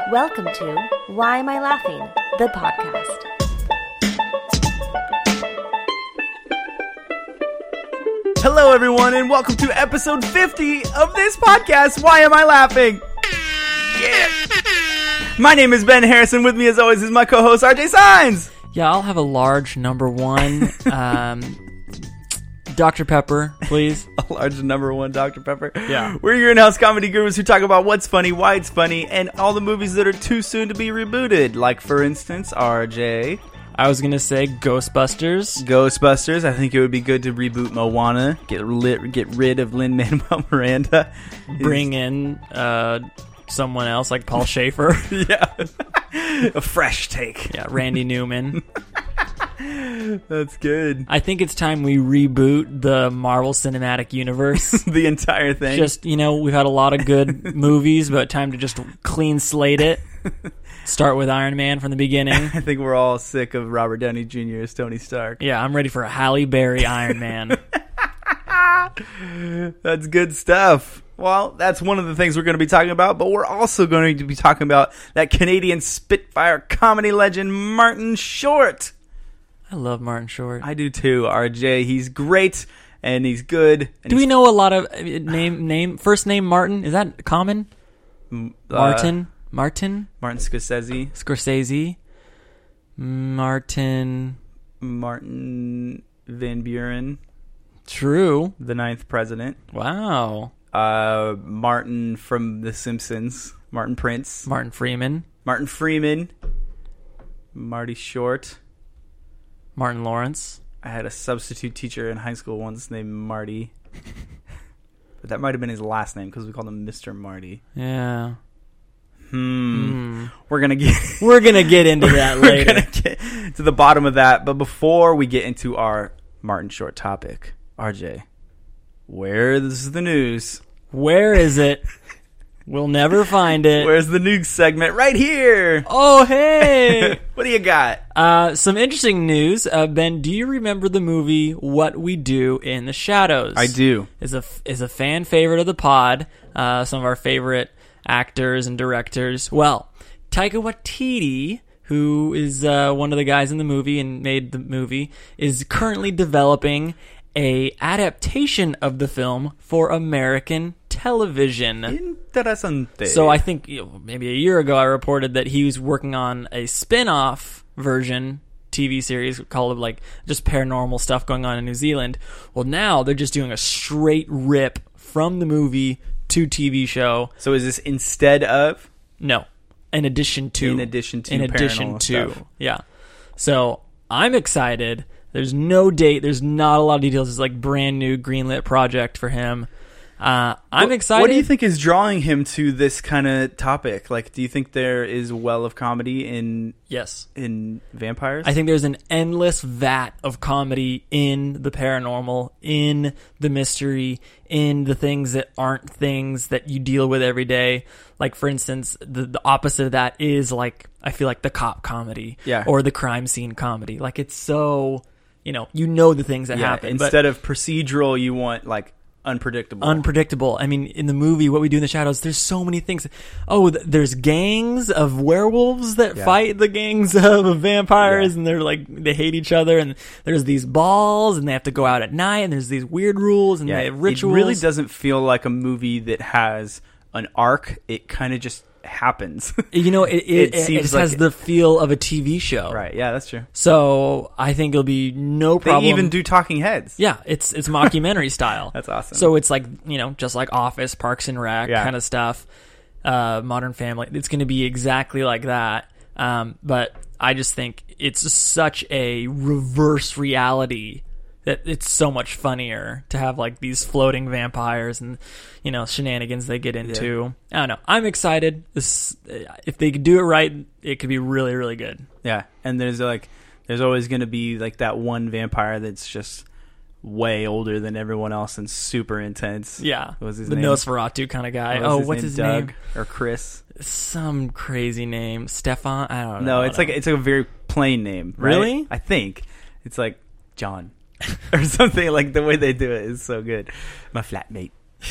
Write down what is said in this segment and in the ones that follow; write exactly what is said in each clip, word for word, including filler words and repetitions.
Welcome to Why Am I Laughing? The podcast. Hello, everyone, and welcome to episode fifty of this podcast, Why Am I Laughing? Yeah! My name is Ben Harrison. With me, as always, is my co-host, R J Signs. Yeah, I'll have a large number one. um, Doctor Pepper, please. A large number one Doctor Pepper. Yeah. We're your in-house comedy gurus who talk about what's funny, why it's funny, and all the movies that are too soon to be rebooted. Like, for instance, R J. I was going to say Ghostbusters. Ghostbusters. I think it would be good to reboot Moana. Get lit, get rid of Lin-Manuel Miranda. Bring in uh, someone else like Paul Schaefer. Yeah. A fresh take. Yeah, Randy Newman. That's good. I think it's time we reboot the Marvel Cinematic Universe. The entire thing. Just, you know, we've had a lot of good movies, but time to just clean slate it. Start with Iron Man from the beginning. I think we're all sick of Robert Downey Junior as Tony Stark. Yeah, I'm ready for a Halle Berry Iron Man. That's good stuff. Well, that's one of the things we're going to be talking about, but we're also going to be talking about that Canadian Spitfire comedy legend, Martin Short. I love Martin Short. I do too, R J. He's great, and he's good. And do he's, we know a lot of uh, name, name, first name Martin? Is that common? Uh, Martin? Martin? Martin Scorsese. Scorsese? Martin... Martin Van Buren. True. The ninth president. Wow. Uh, Martin from The Simpsons. Martin Prince. Martin Freeman. Martin Freeman. Marty Short. Martin Lawrence. I had a substitute teacher in high school once named Marty. But that might have been his last name because we called him Mister Marty. Yeah. Hmm. Mm. We're going to get... We're going to get into that later. We're going to get to the bottom of that. But before we get into our Martin Short topic, R J, where's the news? Where is it? We'll never find it. Where's the news segment? Right here. Oh, hey. What do you got? Uh, some interesting news. Uh, Ben, do you remember the movie What We Do in the Shadows? I do. Is a, is a fan favorite of the pod. Uh, some of our favorite actors and directors. Well, Taika Waititi, who is uh, one of the guys in the movie and made the movie, is currently developing a adaptation of the film for American television. Interessante. So I think you know, maybe a year ago I reported that he was working on a spin-off version T V series called like just paranormal stuff going on in New Zealand. Well, now they're just doing a straight rip from the movie to T V show. So is this instead of? No. In addition to. In addition to. In addition to. Stuff. Yeah. So I'm excited. There's no date. There's not a lot of details. It's like brand new greenlit project for him. Uh, I'm what, excited. What do you think is drawing him to this kind of topic? Like, do you think there is a well of comedy in yes in vampires? I think there's an endless vat of comedy in the paranormal, in the mystery, in the things that aren't things that you deal with every day. Like, for instance, the, the opposite of that is like, I feel like the cop comedy yeah. or the crime scene comedy. Like, it's so, you know, you know the things that yeah, happen. Instead of procedural, you want like unpredictable. Unpredictable. I mean, in the movie, What We Do in the Shadows, there's so many things. Oh, th- there's gangs of werewolves that yeah. fight the gangs of vampires, yeah. and they're like, they hate each other, and there's these balls, and they have to go out at night, and there's these weird rules, and yeah, they have rituals. It really doesn't feel like a movie that has an arc. It kind of just happens. You know, it it, it, it just like has it, the feel of a T V show. Right, yeah, that's true. So I think it'll be no problem. They even do talking heads. Yeah, it's it's mockumentary style. That's awesome. So it's like, you know, just like Office, Parks and Rec yeah. kind of stuff, uh, Modern Family. It's going to be exactly like that. Um, but I just think it's such a reverse reality that it's so much funnier to have like these floating vampires and, you know, shenanigans they get into. Yeah. I don't know. I'm excited. This, if they could do it right, it could be really, really good. Yeah, and there's like, there's always going to be like that one vampire that's just way older than everyone else and super intense. Yeah, what was his the name? Nosferatu kind of guy. What was oh, his what's name? his Doug name? Or Chris? Some crazy name. Stefan? I don't know. No, it's like it's like a very plain name. Right? Really? I think it's like John or something. Like the way they do it is so good. My flatmate.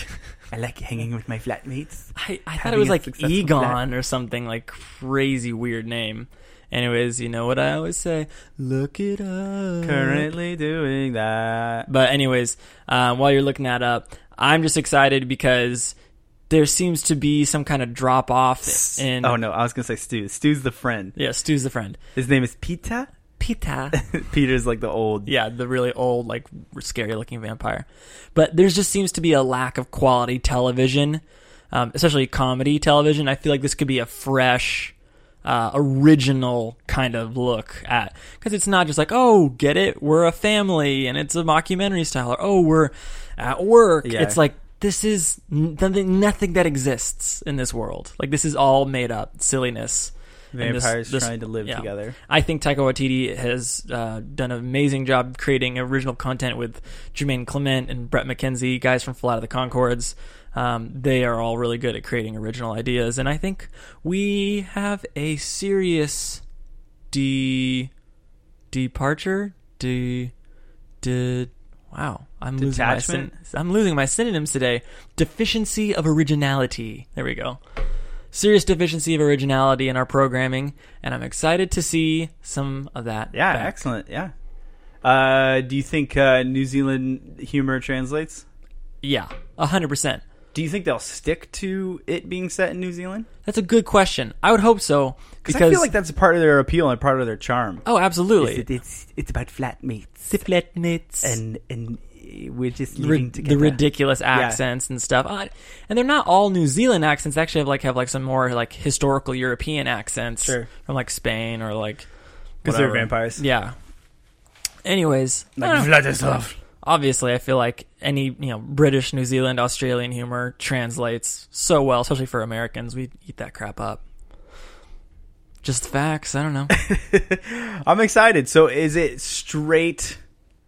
I like hanging with my flatmates. I, I thought Having it was a like successful Egon or something, like crazy weird name. Anyways, you know what I always say, look it up. Currently doing that. But anyways, uh, while you're looking that up, I'm just excited because there seems to be some kind of drop off in. Oh no, I was gonna say Stu. Stu's the friend. Yeah, Stu's the friend. His name is Peter. Peter. Peter's like the old. Yeah, the really old, like scary looking vampire. But there just seems to be a lack of quality television, um, especially comedy television. I feel like this could be a fresh, uh, original kind of look at, because it's not just like, oh, get it, we're a family and it's a mockumentary style, or oh, we're at work. Yeah. It's like, this is nothing, nothing that exists in this world. Like, this is all made up silliness. And this- Vampires this- trying to live yeah. together. I think Taika Waititi has uh, done an amazing job creating original content with Jermaine Clement and Brett McKenzie, guys from Flight of the Conchords. Um, they are all really good at creating original ideas, and I think we have a serious de departure. De de wow, I'm losing my syn- Detachment? I'm losing my synonyms today. Deficiency of originality. There we go. Serious deficiency of originality in our programming, and I'm excited to see some of that. Yeah, back. excellent. Yeah. Uh, do you think uh, New Zealand humor translates? Yeah, a hundred percent. Do you think they'll stick to it being set in New Zealand? That's a good question. I would hope so, Because I feel like that's a part of their appeal and part of their charm. oh, absolutely. It's it's, it's about flatmates The flatmates. and and we're just the, living ri- together. the ridiculous accents and stuff, uh, and they're not all New Zealand accents. They actually have like have like some more like historical European accents Sure. from like Spain or like because they're whatever. vampires. Yeah. Anyways, I Like don't know. Vladislav. Obviously, I feel like any you know British, New Zealand, Australian humor translates so well, especially for Americans. We eat that crap up. Just facts. I don't know. I'm excited. So is it straight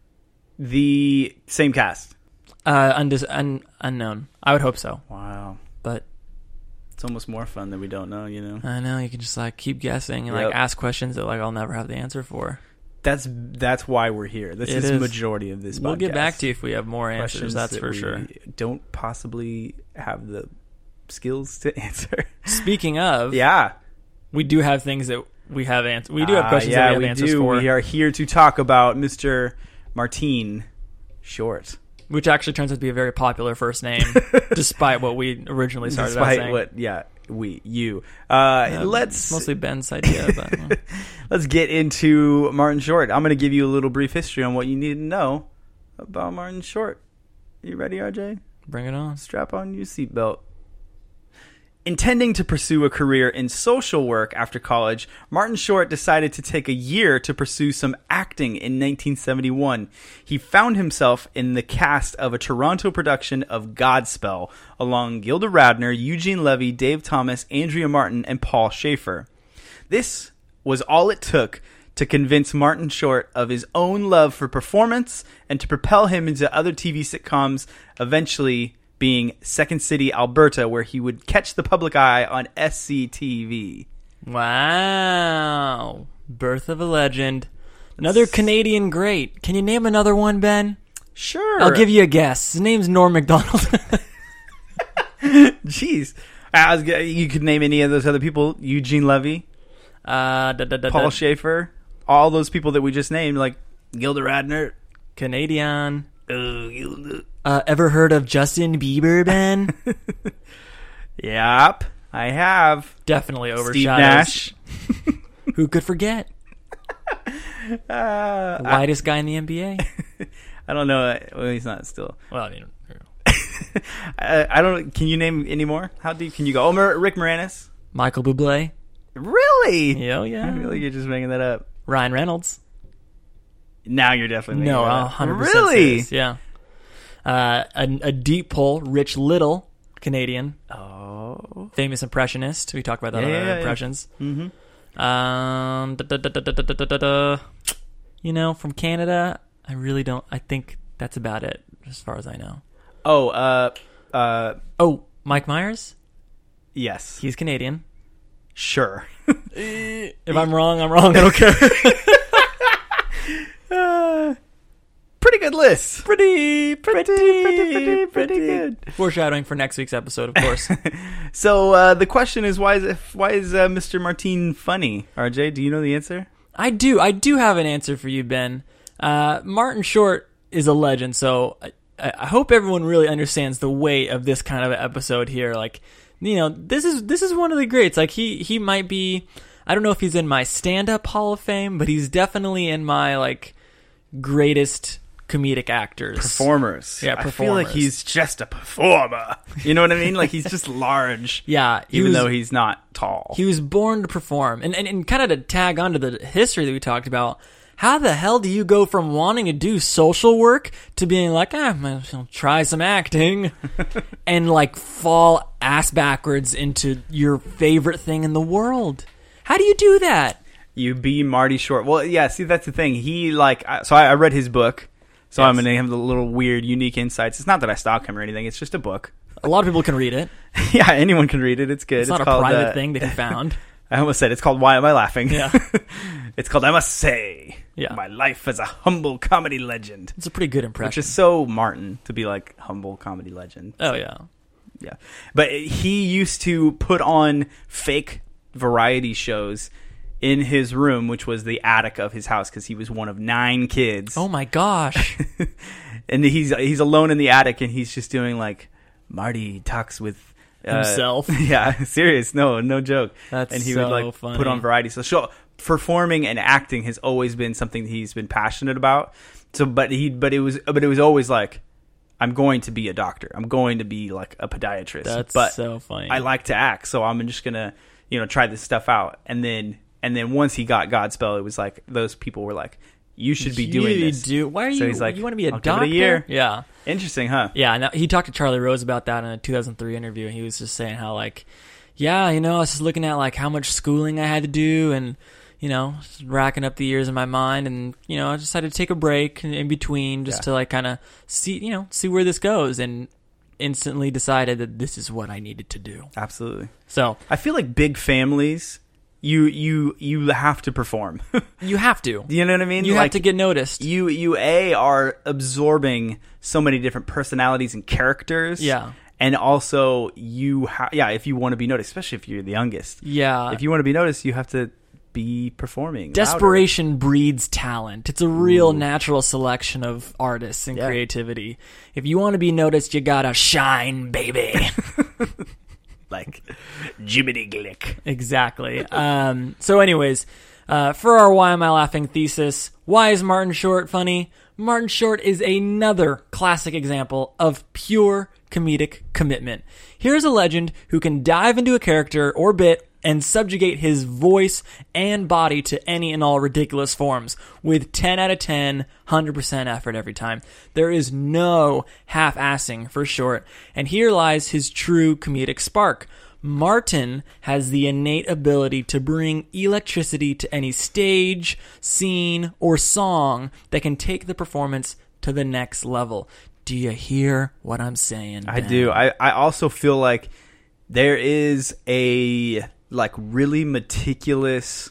the same cast? Uh, undis- un- unknown. I would hope so, Wow. but It's almost more fun that we don't know, you know? I know you can just like keep guessing and Yep. like ask questions that like I'll never have the answer for. That's that's why we're here. This It is the is. majority of this We'll podcast. get back to you if we have more answers. Questions That's that for we sure. Don't possibly have the skills to answer. Speaking of, Yeah. we do have things that we have answers. We do have Uh, questions yeah, that we have we answers do. for, We are here to talk about Mister Martine Short. which actually turns out to be a very popular first name, despite what we originally started out Despite saying. what, yeah, we, you. Uh, Uh, let's it's mostly Ben's idea, but uh, let's get into Martin Short. I'm going to give you a little brief history on what you need to know about Martin Short. You ready, R J? bring it on. Strap on your seatbelt. Intending to pursue a career in social work after college, Martin Short decided to take a year to pursue some acting in nineteen seventy-one. He found himself in the cast of a Toronto production of Godspell, along Gilda Radner, Eugene Levy, Dave Thomas, Andrea Martin, and Paul Schaefer. This was all it took to convince Martin Short of his own love for performance and to propel him into other T V sitcoms, eventually being Second City, Alberta, where he would catch the public eye on S C T V. Wow. Birth of a legend. Another Canadian great. Can you name another one, Ben? Sure. I'll give you a guess. His name's Norm Macdonald. Jeez. I was, g- you could name any of those other people. Eugene Levy, uh, da, da, da, Paul da. Schaefer, all those people that we just named, like Gilda Radner. Canadian. Uh, Gilda. Uh, ever heard of Justin Bieber, Ben? Yep, I have. Definitely Steve overshadowed. Nash. Who could forget? Uh, The whitest guy in the N B A. I don't know. Well, he's not still. Well, I mean, I, I don't. Can you name any more? How deep can you go? Oh, Mer- Rick Moranis. Michael Bublé. Really? Hell I yeah. feel like you're just making that up. Ryan Reynolds. Now you're definitely making No, that a up. hundred percent Really? serious, yeah. Uh, a, a deep pull, Rich Little, Canadian, Oh. famous impressionist. We talked about that Yeah, on yeah, our yeah. impressions. Mm-hmm. Um, da, da, da, da, da, da, da, da, da. You know, from Canada, I really don't. I think that's about it, as far as I know. Oh. Uh. Uh. Oh, Mike Myers. Yes. He's Canadian. Sure. If I'm wrong, I'm wrong. I don't care. Uh, pretty good list. Pretty, pretty, Pretty, pretty, pretty, pretty good. Foreshadowing for next week's episode, of course. So uh, the question is, why is it, why is uh, Mister Martin funny? R J, do you know the answer? I do. I do have an answer for you, Ben. Uh, Martin Short is a legend, so I, I hope everyone really understands the weight of this kind of episode here. Like, you know, this is this is one of the greats. Like, he he might be. I don't know if he's in my stand-up Hall of Fame, but he's definitely in my like greatest comedic actors. Performers. Yeah, I feel like performers. he's just a performer. You know what I mean? Like, he's just large. Yeah, he even was- though he's not tall. He was born to perform. And, and, and kind of to tag onto the history that we talked about, how the hell do you go from wanting to do social work to being like, ah, I'll try some acting and like fall ass backwards into your favorite thing in the world? How do you do that? You be Marty Short. Well, yeah, see, that's the thing. He, like, I- so I, I read his book, so Yes. I'm going to have the little weird, unique insights. It's not that I stalk him or anything. It's just a book. A lot of people can read it. Yeah, anyone can read it. It's good. It's not a called, private uh, thing that he found. I almost said it's called Why Am I Laughing? Yeah. It's called I Must Say, Yeah. My Life as a Humble Comedy Legend. It's a pretty good Which impression. is so Martin to be like humble comedy legend. Oh, yeah. Yeah. But he used to put on fake variety shows in his room, which was the attic of his house, because he was one of nine kids. Oh, my gosh. And he's he's alone in the attic, and he's just doing like Marty talks with uh, Himself. Yeah, serious. No, no joke. That's and he so would like funny. put on variety. So show, performing and acting has always been something he's been passionate about. So, but he, but it was, but it was always like, I'm going to be a doctor. I'm going to be like a podiatrist. That's but so funny. I like to act, so I'm just gonna, you know, try this stuff out. And then, and then once he got Godspell, it was like those people were like, you should be doing You this. Do. Why are So you? he's like, you want to be a I'll give it a doctor? year. Yeah. Interesting, huh? Yeah, now he talked to Charlie Rose about that in a two thousand three interview, and he was just saying how, like, yeah, you know, I was just looking at, like, how much schooling I had to do and, you know, just racking up the years in my mind, and, you know, I decided to take a break in, in between just Yeah. to, like, kind of see, you know, see where this goes, and instantly decided that this is what I needed to do. Absolutely. So, I feel like big families, you you you have to perform. you have to. You know what I mean? You like, have to get noticed. You you a are absorbing so many different personalities and characters. Yeah. And also you ha- yeah, if you want to be noticed, especially if you're the youngest. Yeah. If you want to be noticed, you have to be performing. Desperation breeds talent. It's a real natural selection of artists and Yeah. creativity. If you want to be noticed, you gotta shine, baby. louder. Like Jiminy Glick. Exactly. Um, so anyways, uh, for our Why Am I Laughing thesis, why is Martin Short funny? Martin Short is another classic example of pure comedic commitment. Here's a legend who can dive into a character or bit and subjugate his voice and body to any and all ridiculous forms with ten out of ten, one hundred percent effort every time. There is no half-assing for Short, and here lies his true comedic spark. Martin has the innate ability to bring electricity to any stage, scene, or song that can take the performance to the next level. Do you hear what I'm saying, I Ben? do. I, I also feel like there is a like really meticulous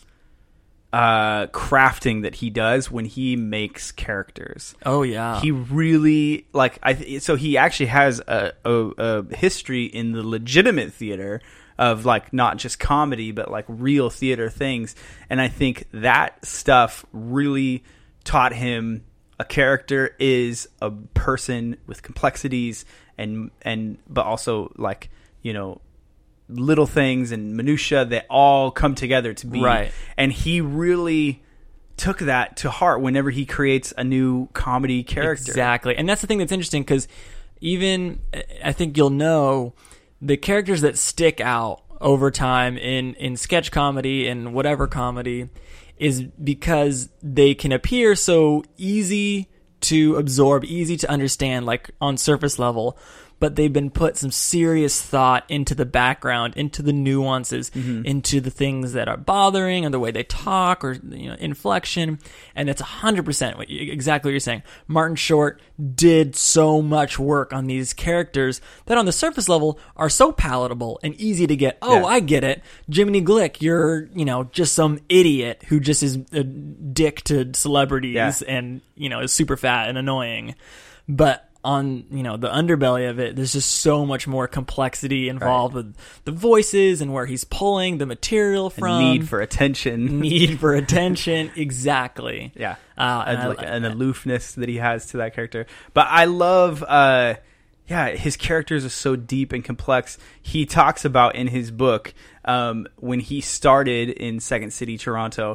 uh, crafting that he does when he makes characters. Oh, yeah. He really like I. th- So he actually has a, a, a history in the legitimate theater of like not just comedy but like real theater things, and I think that stuff really taught him a character is a person with complexities and and but also like, you know, little things and minutia that all come together to be Right. And he really took that to heart whenever he creates a new comedy character. Exactly. And that's the thing that's interesting, because even, I think you'll know, the characters that stick out over time in, in sketch comedy and whatever comedy is because they can appear so easy to absorb, easy to understand, like on surface level, but they've been put some serious thought into the background, into the nuances, Mm-hmm. into the things that are bothering, or the way they talk, or you know, inflection. And it's one hundred percent what you, exactly what you're saying. Martin Short did so much work on these characters that on the surface level are so palatable and easy to get. Oh, Yeah. I get it. Jiminy Glick, you're, you know, just some idiot who just is a dick to celebrities Yeah. and, you know, is super fat and annoying. But on, you know, the underbelly of it, there's just so much more complexity involved with the voices and where he's pulling the material from. Need for attention. Need for attention. Exactly. Yeah. Uh, and and I like like an that. aloofness that he has to that character. But I love, uh, yeah, his characters are so deep and complex. He talks about in his book, um, when he started in Second City, Toronto,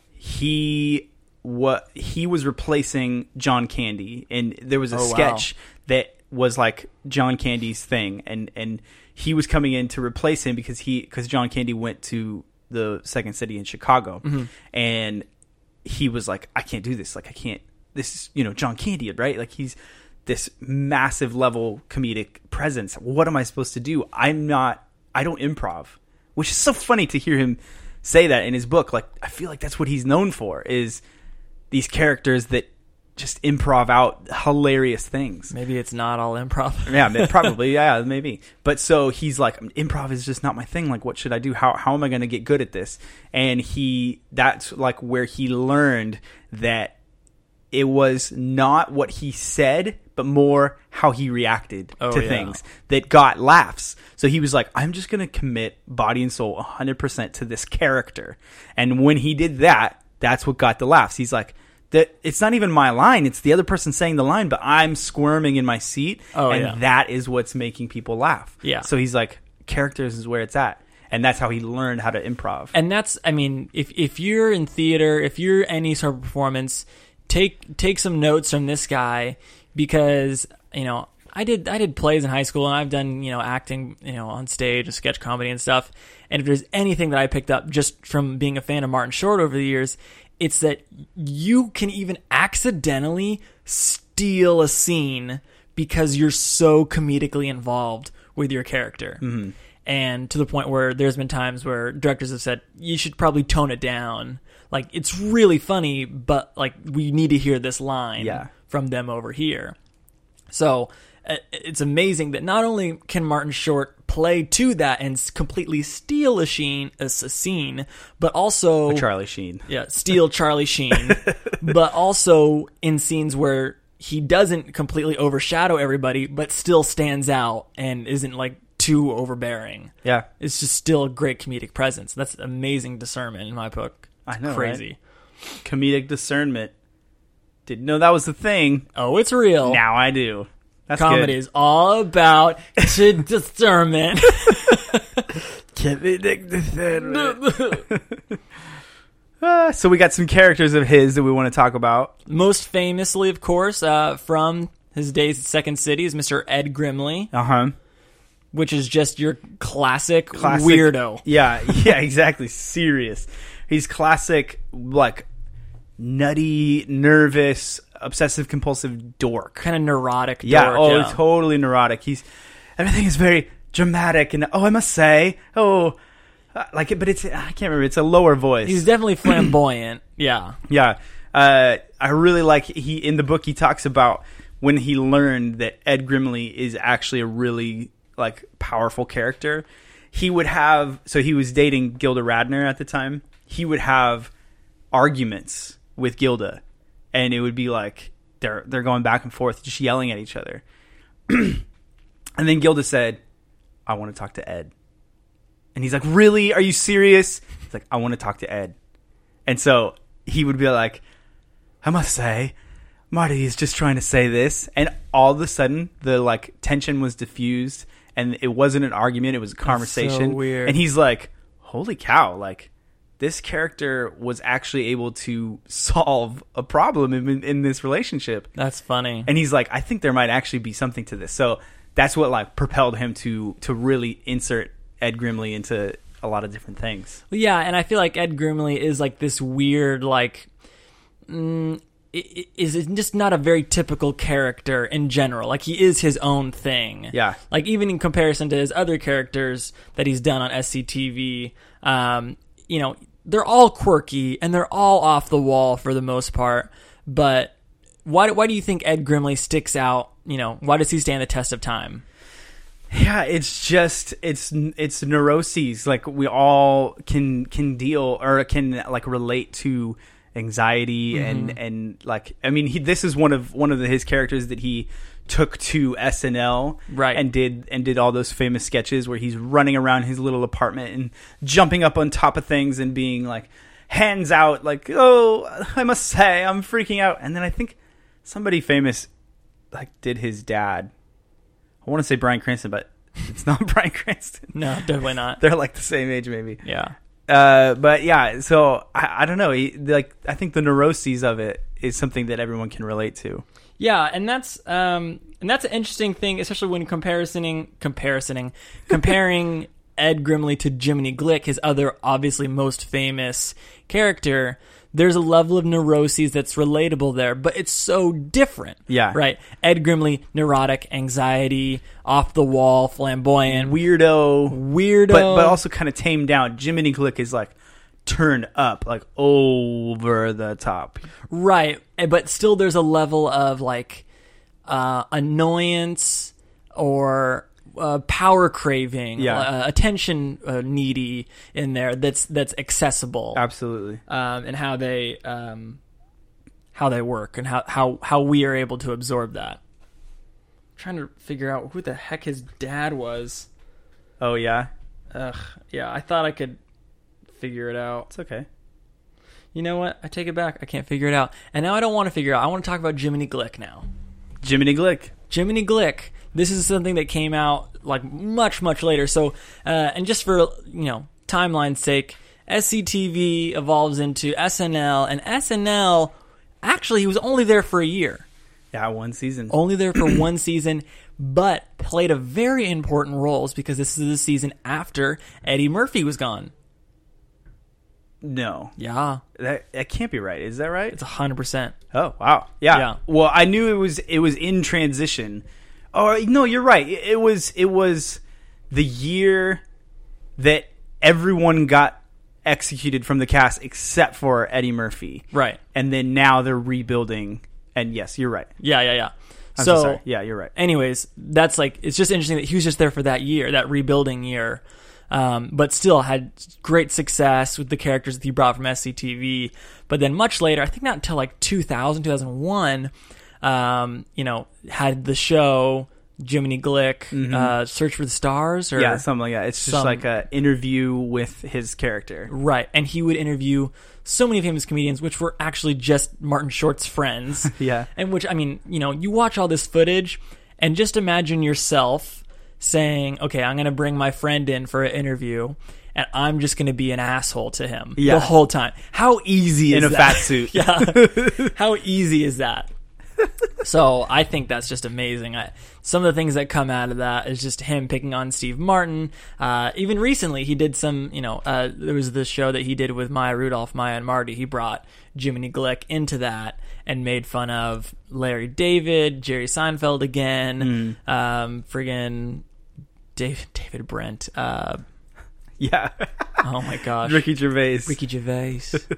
he what he was replacing John Candy, and there was a Oh, wow. sketch that was like John Candy's thing, and and he was coming in to replace him because he because John Candy went to the Second City in Chicago, Mm-hmm. and he was like, I can't do this. Like, I can't. This is, you know, John Candy, right? Like, he's this massive level comedic presence. What am I supposed to do? I'm not. I don't improv, which is so funny to hear him say that in his book. Like, I feel like that's what he's known for, is these characters that just improv out hilarious things. Maybe it's not all improv. Yeah, ma- probably. Yeah, maybe. But so he's like, improv is just not my thing. Like, what should I do? How how am I going to get good at this? And he, that's like where he learned that it was not what he said, but more how he reacted Oh, to yeah. things that got laughs. So he was like, I'm just going to commit body and soul one hundred percent to this character. And when he did that, that's what got the laughs. He's like, that it's not even my line, it's the other person saying the line, but I'm squirming in my seat, Oh, and yeah. that is what's making people laugh. Yeah. So he's like, characters is where it's at. And that's how he learned how to improv. And that's, I mean, if if you're in theater, if you're any sort of performance, take take some notes from this guy, because, you know, I did I did plays in high school, and I've done, you know, acting, you know, on stage and sketch comedy and stuff. And if there's anything that I picked up just from being a fan of Martin Short over the years, it's that you can even accidentally steal a scene because you're so comedically involved with your character. Mm-hmm. And to the point where there's been times where directors have said, you should probably tone it down. Like, it's really funny, but, like, we need to hear this line Yeah. from them over here. So uh, it's amazing that not only can Martin Short play to that and s- completely steal a, sheen, a, s- a scene, but also... Charlie Sheen. Yeah, steal Charlie Sheen, but also in scenes where he doesn't completely overshadow everybody, but still stands out and isn't, like, too overbearing. Yeah. It's just still a great comedic presence. That's amazing discernment in my book. It's I know, crazy. right? Comedic discernment. Didn't know that was the thing. Oh, it's real. Now I do. That's Comedy good. is all about to discernment. Comedic discernment. Uh, so we got some characters of his that we want to talk about. Most famously, of course, uh, from his days at Second City is Mister Ed Grimley, Uh-huh. which is just your classic, Classic weirdo. Yeah, yeah, exactly. Serious. He's classic, like, nutty, nervous, obsessive compulsive dork. Kind of neurotic Yeah, dork. oh, yeah. totally neurotic. He's everything is very dramatic, and oh, I must say, oh, uh, like it, but it's I can't remember. It's a lower voice. He's definitely flamboyant. Yeah. Yeah, uh, I really like he in the book. He talks about when he learned that Ed Grimley is actually a really like powerful character. He would have so he was dating Gilda Radner at the time. He would have arguments with Gilda, and it would be like they're they're going back and forth, just yelling at each other. And then Gilda said, "I want to talk to Ed." And he's like, "Really? Are you serious?" He's like, "I want to talk to Ed." And so he would be like, "I must say, Marty is just trying to say this." And all of a sudden, the like tension was diffused, and it wasn't an argument; it was a conversation. so weird. And he's like, "Holy cow! Like, this character was actually able to solve a problem in, in this relationship." That's funny. And he's like, "I think there might actually be something to this." So that's what like propelled him to to really insert Ed Grimley into a lot of different things. Yeah, and I feel like Ed Grimley is like this weird, like, mm, is just not a very typical character in general. Like, he is his own thing. Yeah. Like, even in comparison to his other characters that he's done on S C T V, um, you know, they're all quirky and they're all off the wall for the most part. But why why do you think Ed Grimley sticks out? You know, why does he stand the test of time? Yeah, it's just it's it's neuroses. Like, we all can can deal or can like relate to anxiety mm-hmm. and and like I mean he this is one of one of the, his characters that he took to S N L, right, and did and did all those famous sketches where he's running around his little apartment and jumping up on top of things and being like hands out like, oh, I must say I'm freaking out. And then I think somebody famous like did his dad. I want to say Bryan Cranston, but it's not Bryan Cranston. No, definitely not. They're like the same age maybe. Yeah. Uh, but yeah, so I, I don't know. He, like, I think the neuroses of it is something that everyone can relate to. Yeah, and that's um, and that's an interesting thing, especially when comparing, comparing, comparing Ed Grimley to Jiminy Glick, his other obviously most famous character. There's a level of neuroses that's relatable there, but it's so different. Yeah. Right? Ed Grimley, neurotic, anxiety, off the wall, flamboyant. Weirdo. Weirdo. But, but also kind of tamed down. Jiminy Glick is like turned up, like over the top. Right. But still there's a level of like uh, annoyance or uh, power craving, yeah. uh, attention uh, needy in there that's that's accessible. Absolutely. Um, and how they um, how they work and how, how, how we are able to absorb that. I'm trying to figure out who the heck his dad was. Oh, yeah? Ugh, yeah, I thought I could figure it out. It's okay. You know what? I take it back. I can't figure it out. And now I don't want to figure it out. I want to talk about Jiminy Glick now. Jiminy Glick. Jiminy Glick. This is something that came out like much, much later. So, uh, and just for, you know, timeline's sake, S C T V evolves into S N L, and S N L, actually, he was only there for a year. Yeah, one season. Only there for one season, but played a very important role because this is the season after Eddie Murphy was gone. No. Yeah. That that can't be right. Is that right? It's one hundred percent. Oh, wow. Yeah. Yeah. Well, I knew it was it was in transition. Oh, no, you're right. It, it was it was the year that everyone got executed from the cast except for Eddie Murphy. Right. And then now they're rebuilding. And yes, you're right. Yeah, yeah, yeah. I'm so, so sorry. Yeah, you're right. Anyways, that's like, it's just interesting that he was just there for that year, that rebuilding year. Um, but still had great success with the characters that he brought from S C T V. But then much later, I think not until like two thousand, two thousand one, um, you know, had the show Jiminy Glick, mm-hmm. uh, Search for the Stars, or yeah, something like that. It's just some, like an interview with his character, right? And he would interview so many famous comedians, which were actually just Martin Short's friends. Yeah, and which, I mean, you know, you watch all this footage, and just imagine yourself saying, "Okay, I'm going to bring my friend in for an interview." And I'm just going to be an asshole to him yeah. the whole time. How easy is that? In a that? fat suit. Yeah. How easy is that? So I think that's just amazing. I, some of the things that come out of that is just him picking on Steve Martin. Uh, even recently, he did some, you know, uh, there was this show that he did with Maya Rudolph, Maya and Marty. He brought Jiminy Glick into that and made fun of Larry David, Jerry Seinfeld again, mm. um, friggin' Dave, David Brent. Uh, yeah. Oh my gosh. Ricky Gervais. Ricky Gervais.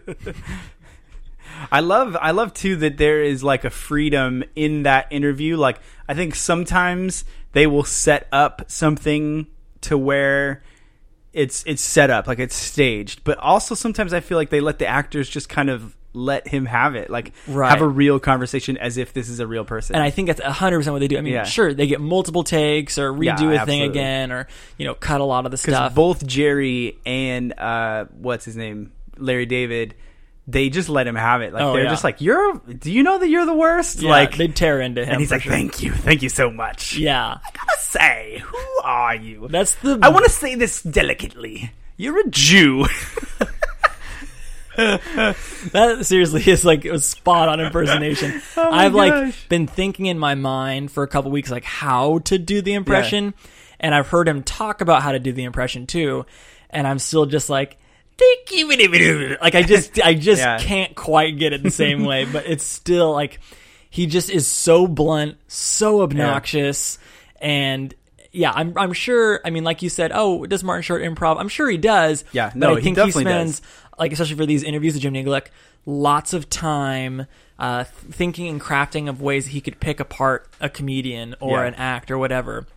I love I love too that there is like a freedom in that interview. Like, I think sometimes they will set up something to where it's it's set up, like it's staged. But also sometimes I feel like they let the actors just kind of let him have it. Like right. have a real conversation as if this is a real person. And I think that's one hundred percent what they do. I mean, yeah. sure, they get multiple takes or redo yeah, a thing absolutely. again or, you know, cut a lot of the stuff. Both Jerry and uh, what's his name? Larry David, they just let him have it. Like, oh, they're yeah. just like, "You're. Do you know that you're the worst?" Yeah, like they'd tear into him. And he's like, sure. "Thank you, thank you so much." Yeah, I gotta say, who are you? That's the. I want to say this delicately. You're a Jew. That seriously is like a spot on impersonation. Oh I've gosh. like been thinking in my mind for a couple weeks like how to do the impression, yeah. and I've heard him talk about how to do the impression too, and I'm still just like, like I just I just Yeah. can't quite get it the same way, but it's still like he just is so blunt, so obnoxious, yeah. and yeah, I'm I'm sure. I mean, like you said, oh, does Martin Short improv? I'm sure he does. Yeah, no, but I think he he, definitely spends does. like especially for these interviews with Jim Niglick, lots of time uh, thinking and crafting of ways he could pick apart a comedian or Yeah. an act or whatever.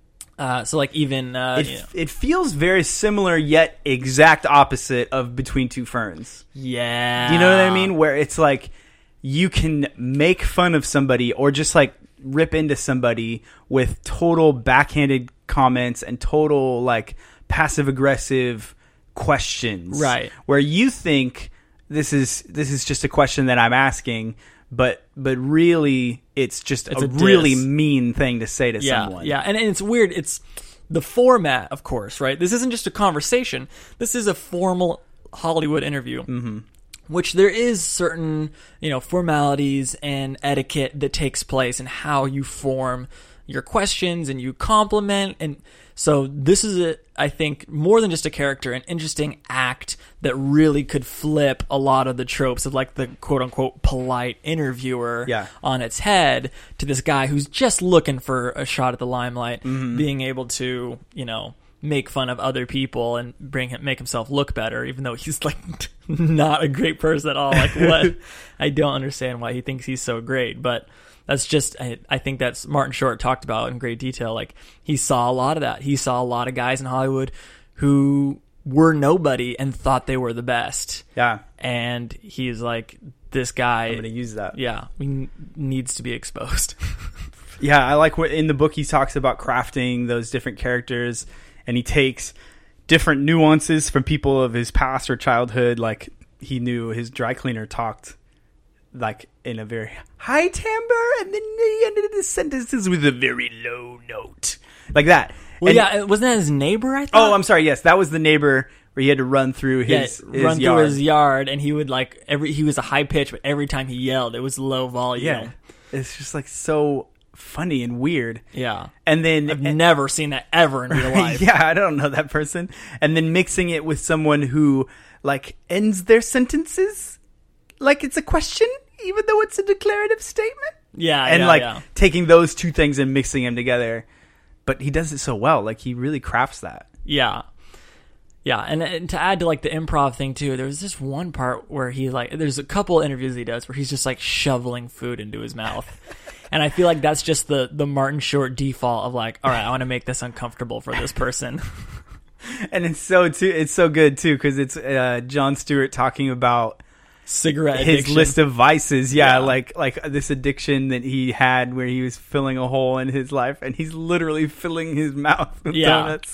Uh, so like even uh, It, you know, it feels very similar yet exact opposite of Between Two Ferns. yeah, Do you know what I mean? Where it's like you can make fun of somebody or just like rip into somebody with total backhanded comments and total like passive aggressive questions. Right. Where you think this is this is just a question that I'm asking, but but really it's just It's a, a diss. really mean thing to say to yeah, someone. Yeah, and, and it's weird. It's the format, of course, right? This isn't just a conversation. This is a formal Hollywood interview, mm-hmm. which there is certain, you know, formalities and etiquette that takes place in how you form your questions and you compliment. And so this is, a, I think, more than just a character, an interesting act that really could flip a lot of the tropes of like the quote unquote polite interviewer Yeah. on its head to this guy who's just looking for a shot at the limelight, Mm-hmm. being able to, you know, make fun of other people and bring him, make himself look better, even though he's like not a great person at all. Like what? I don't understand why he thinks he's so great, but that's just, I, I think that's Martin Short talked about in great detail. Like he saw a lot of that. He saw a lot of guys in Hollywood who were nobody and thought they were the best. Yeah. And he's like, this guy, I'm going to use that. yeah, he needs to be exposed. Yeah, I like what in the book he talks about crafting those different characters, and he takes different nuances from people of his past or childhood. Like he knew his dry cleaner talked like in a very high timbre, and then he ended his sentences with a very low note, like that. Well, And- yeah, wasn't that his neighbor? I thought. Oh, I'm sorry. Yes, that was the neighbor where he had to run through yeah, his, his run yard. through his yard, and he would like every he was a high pitch, but every time he yelled, it was low volume. Yeah, it's just like so funny and weird. yeah. And then I've never seen that ever in real life. yeah, I don't know that person. And then mixing it with someone who like ends their sentences like it's a question, even though it's a declarative statement. yeah, And yeah, like yeah. taking those two things and mixing them together. But he does it so well. Like he really crafts that. Yeah. Yeah, and, and to add to like the improv thing too, there was this one part where he like there's a couple interviews he does where he's just like shoveling food into his mouth. And I feel like that's just the the Martin Short default of like, all right, I want to make this uncomfortable for this person. And it's so too it's so good too cuz it's uh, Jon Stewart talking about Cigarette his addiction. list of vices. Yeah, Yeah. like like this addiction that he had where he was filling a hole in his life, and he's literally filling his mouth with Yeah. donuts.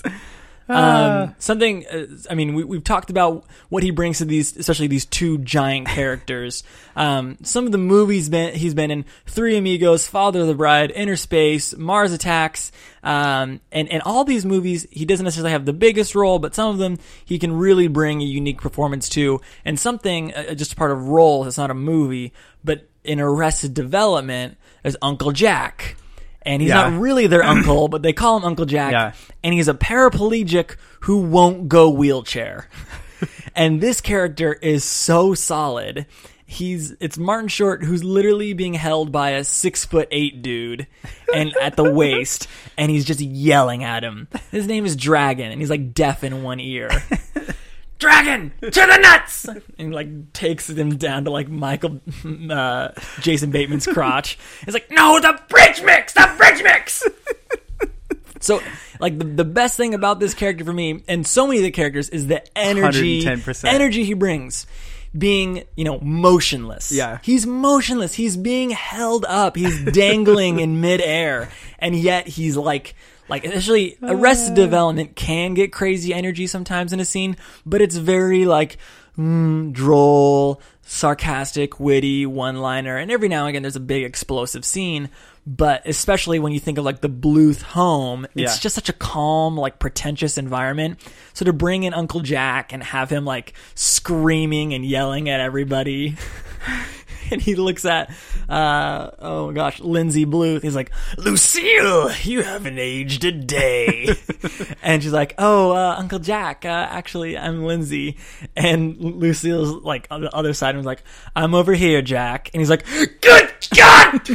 Um, something, uh, I mean, we, we've talked about what he brings to these, especially these two giant characters. Um, some of the movies been, he's been in: Three Amigos, Father of the Bride, Inner Space, Mars Attacks, um, and, and all these movies, he doesn't necessarily have the biggest role, but some of them he can really bring a unique performance to. And something, uh, just a part of role, it's not a movie, but in Arrested Development, there's Uncle Jack. And he's Yeah. not really their uncle, but they call him Uncle Jack. Yeah. And he's a paraplegic who won't go wheelchair. And this character is so solid. He's it's Martin Short who's literally being held by a six foot eight dude and at the waist, and he's just yelling at him. His name is Dragon, and he's like deaf in one ear. Dragon to the nuts, and like takes him down to like Michael, uh, Jason Bateman's crotch. It's like, no, the bridge mix, the bridge mix. So, like the the best thing about this character for me, and so many of the characters, is the energy, one hundred ten percent. energy he brings. Being, you know, motionless. Yeah. He's motionless. He's being held up. He's dangling in midair, and yet he's like. Like, especially Arrested Development can get crazy energy sometimes in a scene, but it's very, like, mm, droll, sarcastic, witty, one-liner, and every now and again there's a big explosive scene, but especially when you think of, like, the Bluth home, it's Yeah. just such a calm, like, pretentious environment. So to bring in Uncle Jack and have him, like, screaming and yelling at everybody... and he looks at, uh, oh my gosh, Lindsay Bluth. He's like, Lucille, you haven't aged a day. And she's like, oh, uh, Uncle Jack, uh, actually, I'm Lindsay. And Lucille's like on the other side and was like, I'm over here, Jack. And he's like, good God!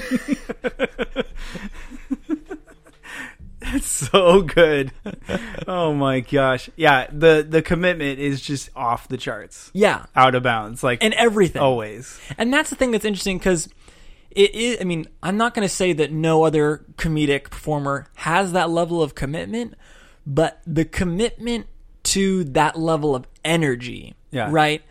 It's so good. Oh my gosh. Yeah, the the commitment is just off the charts. Yeah. Out of bounds. Like and everything. Always. And that's the thing that's interesting because it is, I mean, I'm not going to say that no other comedic performer has that level of commitment, but the commitment to that level of energy, yeah. right?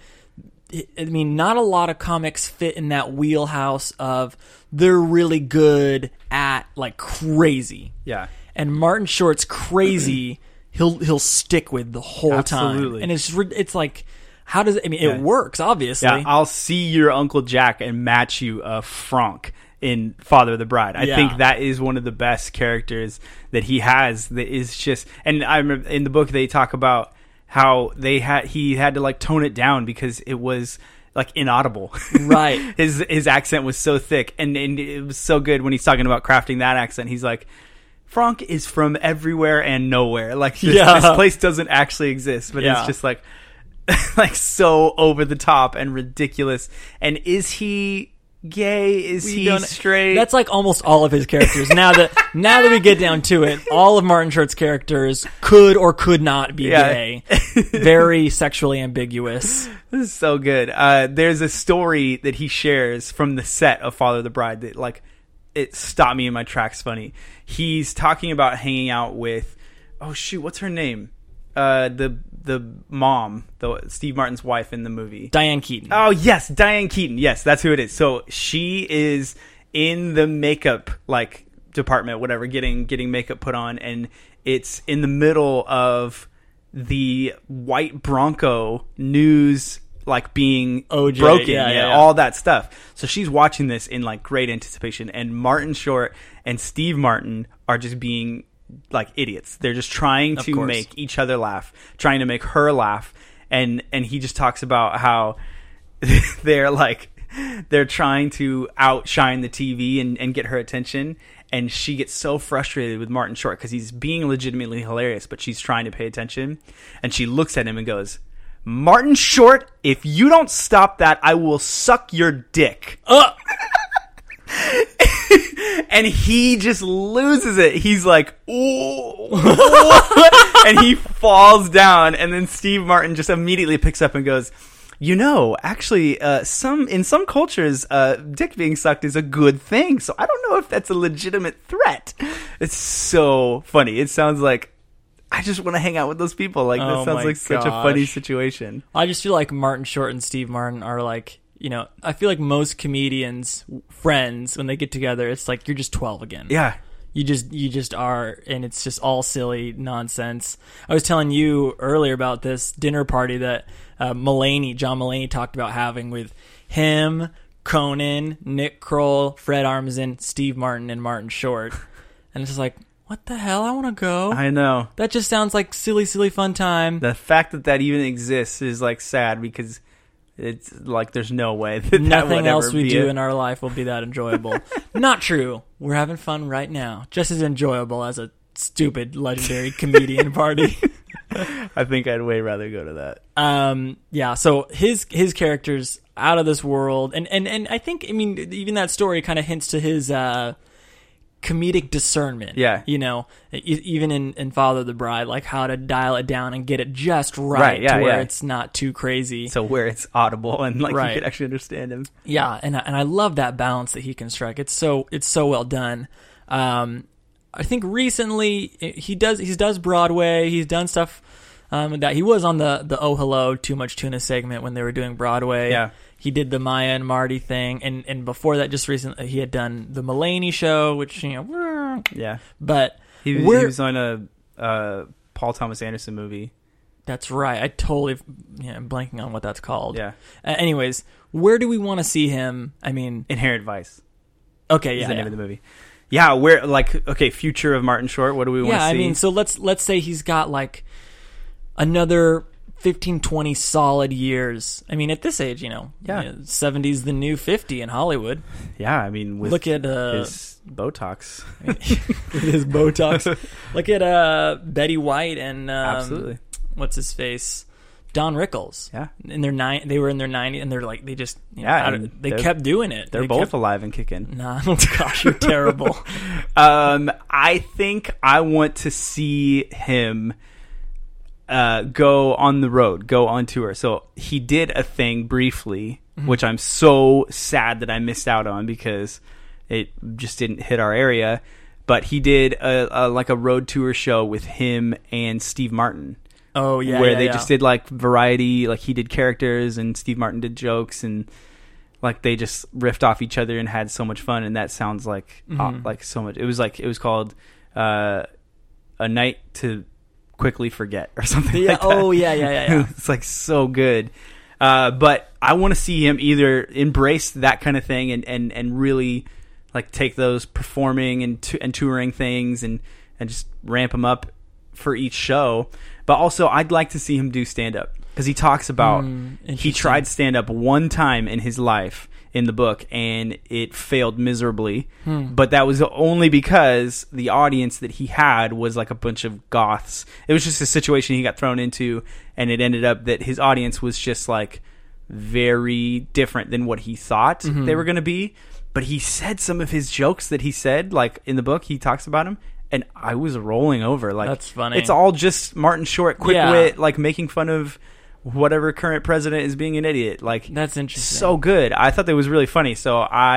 I mean, not a lot of comics fit in that wheelhouse of they're really good at like crazy. Yeah. And Martin Short's crazy. he'll he'll stick with the whole Absolutely. time, and it's it's like, how does it? I mean, yeah. it works obviously. Yeah, I'll see your Uncle Jack and match you a Franck in Father of the Bride. I yeah. think that is one of the best characters that he has. That is just, and I remember in the book they talk about how they had he had to like tone it down because it was like inaudible. Right. his his accent was so thick, and, and it was so good when he's talking about crafting that accent. He's like, Franck is from everywhere and nowhere. Like this, yeah. this place doesn't actually exist, but yeah. it's just like like so over the top and ridiculous. And is he gay? Is we he straight? That's like almost all of his characters. now that now that we get down to it, all of Martin Short's characters could or could not be yeah. gay. Very sexually ambiguous. This is so good. Uh, there's a story that he shares from the set of Father of the Bride that like it stopped me in my tracks funny. He's talking about hanging out with, oh shoot, what's her name? Uh, the the mom, the Steve Martin's wife in the movie. Diane Keaton. Oh yes, Diane Keaton. Yes, that's who it is. So she is in the makeup like department, whatever, getting getting makeup put on, and it's in the middle of the white Bronco news like being O J, broken, yeah, yeah, yeah, yeah. all that stuff. So she's watching this in like great anticipation, and Martin Short and Steve Martin are just being like idiots. They're just trying Of to course. make each other laugh, trying to make her laugh, and and he just talks about how they're like they're trying to outshine the T V and, and get her attention, and she gets so frustrated with Martin Short because he's being legitimately hilarious, but she's trying to pay attention, and she looks at him and goes, Martin Short, if you don't stop that, I will suck your dick. Uh. And he just loses it. He's like, ooh. And he falls down. And then Steve Martin just immediately picks up and goes, you know, actually, uh, some in some cultures, uh, dick being sucked is a good thing. So I don't know if that's a legitimate threat. It's so funny. It sounds like I just want to hang out with those people. Like, Oh that sounds my like such a funny gosh. situation. I just feel like Martin Short and Steve Martin are like, you know, I feel like most comedians' friends, when they get together, it's like you're just twelve again. Yeah. You just you just are, and it's just all silly nonsense. I was telling you earlier about this dinner party that uh, Mulaney, John Mulaney, talked about having with him, Conan, Nick Kroll, Fred Armisen, Steve Martin, and Martin Short. And it's just like, what the hell? I want to go. I know. That just sounds like silly, silly fun time. The fact that that even exists is like sad because it's like there's no way that that Nothing would else ever we be do a- in our life will be that enjoyable. Not true. We're having fun right now. Just as enjoyable as a stupid legendary comedian party. I think I'd way rather go to that. Um, yeah, so his his character's out of this world. And, and, and I think, I mean, even that story kind of hints to his uh, comedic discernment. Yeah. You know, e- even in, in Father of the Bride, like how to dial it down and get it just right, Right, yeah, to where yeah. it's not too crazy. So where it's audible and like Right. you can actually understand him. Yeah, and I- and I love that balance that he can strike. It's so it's so well done. Um, I think recently he does he does Broadway. He's done stuff um, that he was on the the Oh Hello Too Much Tuna segment when they were doing Broadway. Yeah. He did the Maya and Marty thing, and and before that, just recently he had done the Mulaney show, which you know, Yeah. but He, he we're- was on a uh, Paul Thomas Anderson movie. That's right. I totally, yeah, I'm blanking on what that's called. Yeah. Uh, anyways, where do we want to see him? I mean, Inherent Vice okay, is yeah, the yeah. name of the movie. Yeah, where like okay, future of Martin Short. What do we want Yeah, to see? I mean, so let's let's say he's got like another fifteen, twenty solid years. I mean, at this age, you know, Yeah. you know, seventy's the new fifty in Hollywood. Yeah, I mean, with Look at uh, his Botox. with his Botox. Look at uh, Betty White and um, Absolutely. what's his face, Don Rickles. Yeah. in their nine, they were in their nineties, and they're like they just you know, Yeah, out and of- they they're- kept doing it. They're They both kept, alive and kicking. Nah, gosh, you're terrible. Um, I think I want to see him uh, go on the road, go on tour. So he did a thing briefly, Mm-hmm. which I'm so sad that I missed out on because it just didn't hit our area. But he did a, a like a road tour show with him and Steve Martin. Oh yeah, where yeah, they yeah. just did like variety, like he did characters and Steve Martin did jokes, and like they just riffed off each other and had so much fun. And that sounds like uh, Mhm. like so much. It was like it was called uh, A Night to Quickly Forget or something. Yeah. like that. Oh yeah, yeah, yeah. yeah. It's like so good. Uh, but I want to see him either embrace that kind of thing and, and, and really like take those performing and t- and touring things and, and just ramp them up for each show. But also, I'd like to see him do stand up because he talks about Mm, he interesting. tried stand up one time in his life in the book and it failed miserably. Hmm. But that was only because the audience that he had was like a bunch of goths. It was just a situation he got thrown into, and it ended up that his audience was just like very different than what he thought Mhm. they were going to be. But he said some of his jokes that he said, like in the book, he talks about him, and I was rolling over. Like, That's funny. It's all just Martin Short, quick Yeah. wit, like making fun of whatever current president is being an idiot. Like, That's interesting. so good. I thought that was really funny. So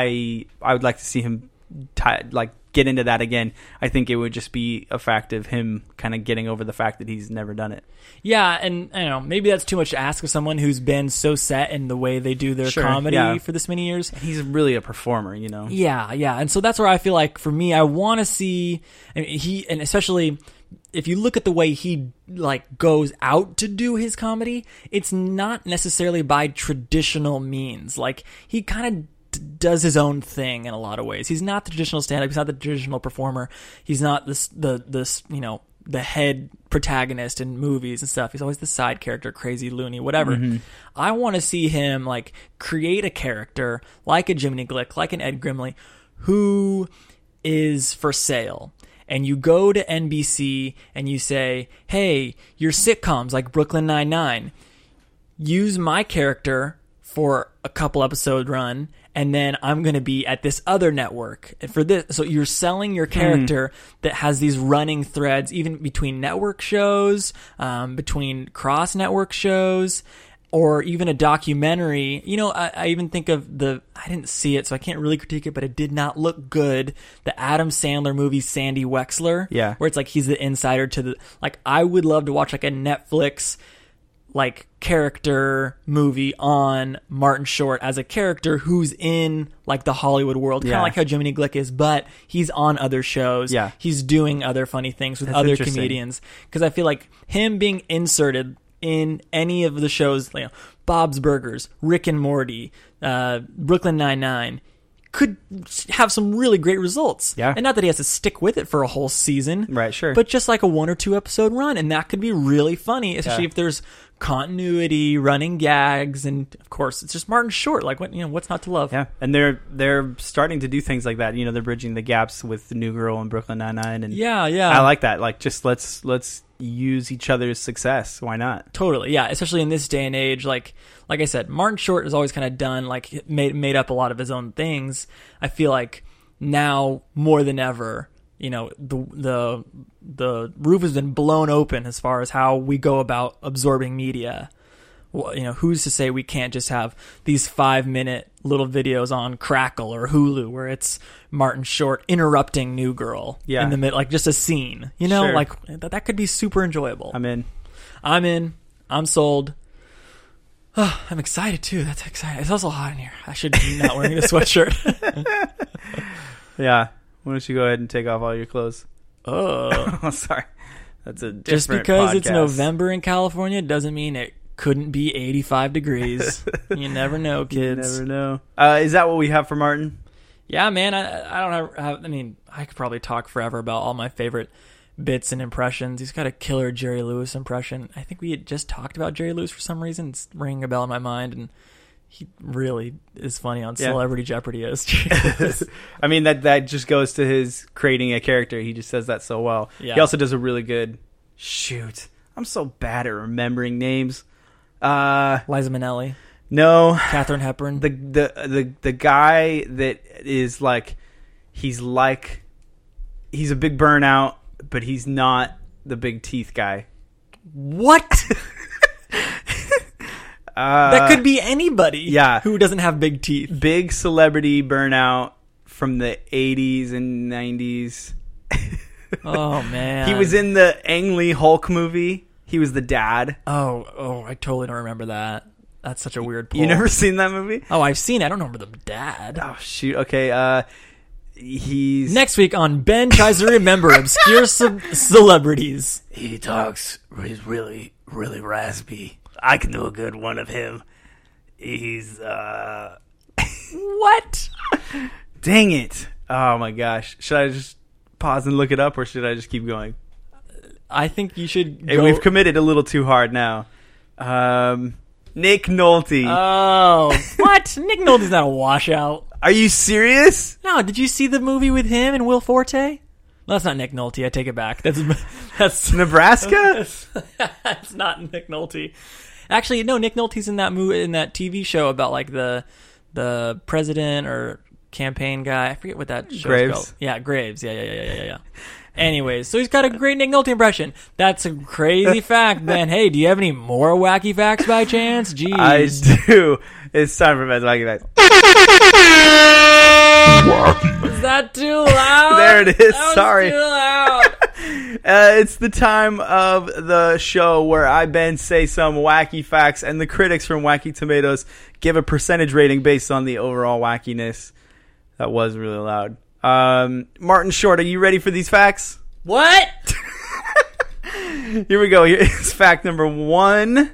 I I would like to see him t- like get into that again. I think it would just be a fact of him kind of getting over the fact that he's never done it. Yeah, and I don't know, maybe that's too much to ask of someone who's been so set in the way they do their Sure, comedy yeah. for this many years. He's really a performer, you know. Yeah, yeah, and so that's where I feel like for me, I want to see I mean, he, and especially if you look at the way he like goes out to do his comedy, it's not necessarily by traditional means. Like he kind of d- does his own thing in a lot of ways. He's not the traditional stand-up. He's not the traditional performer. He's not this the this you know the head protagonist in movies and stuff. He's always the side character, crazy, loony, whatever. I want to see him like create a character like a Jiminy Glick, like an Ed Grimley, who is for sale. And you go to N B C and you say, hey, your sitcoms like Brooklyn Nine-Nine, use my character for a couple episode run, and then I'm going to be at this other network. And for this, so you're selling your character that has these running threads, even between network shows, um, between cross network shows, or even a documentary. You know, I, I even think of the, I didn't see it, so I can't really critique it, but it did not look good. The Adam Sandler movie, Sandy Wexler. Yeah. Where it's like he's the insider to the, like, I would love to watch like a Netflix, like, character movie on Martin Short as a character who's in, like, the Hollywood world. Kind of Yeah. like how Jiminy Glick is, but he's on other shows. Yeah. He's doing other funny things with That's other interesting. comedians. Because I feel like him being inserted in any of the shows, you know, Bob's Burgers, Rick and Morty, uh, Brooklyn Nine-Nine, could have some really great results. Yeah. And not that he has to stick with it for a whole season. Right, sure. But just like a one or two episode run, and that could be really funny, especially Yeah. if there's continuity, running gags, and of course it's just Martin Short. Like, what, you know, what's not to love? Yeah, and they're they're starting to do things like that. You know, they're bridging the gaps with the New Girl and Brooklyn Nine-Nine, and Yeah, yeah. I like that. Like, just let's let's use each other's success. Why not? Totally, yeah. Especially in this day and age, like like I said, Martin Short has always kind of done like made made up a lot of his own things. I feel like now more than ever, you know, the the the roof has been blown open as far as how we go about absorbing media. Well, you know, who's to say we can't just have these five minute little videos on Crackle or Hulu where it's Martin Short interrupting New Girl Yeah. in the mid, like just a scene, you know, Sure. like that, that could be super enjoyable. I'm in. I'm in. I'm sold. Oh, I'm excited too. That's exciting. It's also hot in here. I should be not wearing a sweatshirt. Yeah. Why don't you go ahead and take off all your clothes? Oh, Oh, sorry. That's a different just because it's podcast. November in California doesn't mean it couldn't be eighty-five degrees. You never know, You kids. never know. Uh, is that what we have for Martin? Yeah, man. I, I don't have, have. I mean, I could probably talk forever about all my favorite bits and impressions. He's got a killer Jerry Lewis impression. I think we had just talked about Jerry Lewis for some reason. It's ringing a bell in my mind, and he really is funny on Yeah. Celebrity Jeopardy as I mean, that that just goes to his creating a character. He just says that so well. Yeah. He also does a really good... Shoot. I'm so bad at remembering names. Uh, Liza Minnelli, no. Katharine Hepburn. The, the, the, the guy that is like... He's like... He's a big burnout, but he's not the big teeth guy. What? Uh, That could be anybody yeah. who doesn't have big teeth. Big celebrity burnout from the eighties and nineties. Oh, man. He was in the Ang Lee Hulk movie. He was the dad. Oh, oh, I totally don't remember that. That's such a weird pull. You never seen that movie? Oh, I've seen it. I don't remember the dad. Oh, shoot. Okay. Uh, he's... Next week on Ben Tries to Remember Obscure ce- Celebrities. He talks, he's really, really raspy. I can do a good one of him. He's, uh... What? Dang it. Oh, my gosh. Should I just pause and look it up, or should I just keep going? I think you should Hey, go... we've committed a little too hard now. Um, Nick Nolte. Oh, what? Nick Nolte's not a washout. Are you serious? No, did you see the movie with him and Will Forte? No, that's not Nick Nolte. I take it back. That's that's Nebraska? that's not Nick Nolte. Actually, no. Nick Nolte's in that movie, in that T V show about like the the president or campaign guy. I forget what that show's Graves. called. Yeah, Graves. Yeah, yeah, yeah, yeah, yeah, yeah. Anyways, so he's got a great Nick Nolte impression. That's a crazy fact, Ben. Hey, do you have any more wacky facts by chance? Jeez. I do. It's time for Ben's Wacky Facts. Is that too loud? There it is. That was Sorry. too loud. Uh, it's the time of the show where I, Ben, say some wacky facts, and the critics from Wacky Tomatoes give a percentage rating based on the overall wackiness. That was really loud. Um, Martin Short, are you ready for these facts? What? Here we go. Here's fact number one.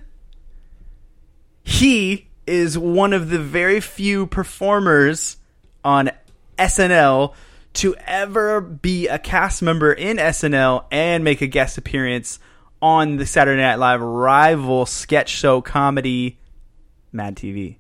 He is one of the very few performers on S N L to ever be a cast member in S N L and make a guest appearance on the Saturday Night Live rival sketch show comedy Mad T V.